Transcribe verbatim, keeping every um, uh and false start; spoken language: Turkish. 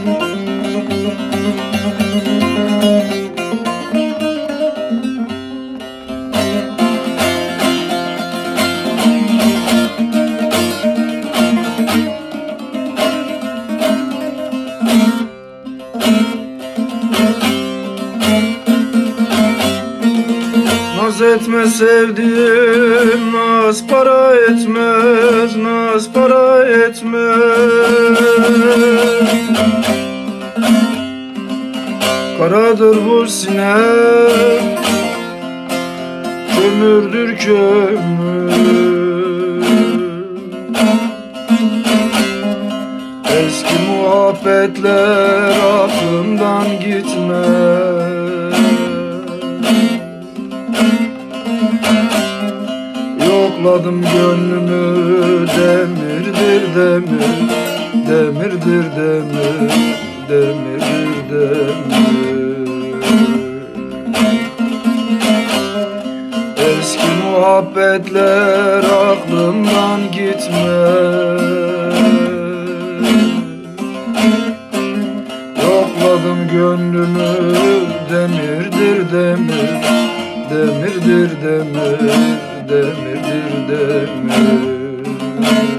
Naz etme sevdiğim, naz para etmez, naz para etmez. Karadır bu sinem, kömürdür kömür. Eski muhabbetler aklımdan gitmez. Yokladım gönlümü, demirdir demir, demirdir demir, demirdir demir. Eski muhabbetler aklımdan gitmez. Yokladım gönlümü, demirdir demir, demirdir demir, demirdir demir.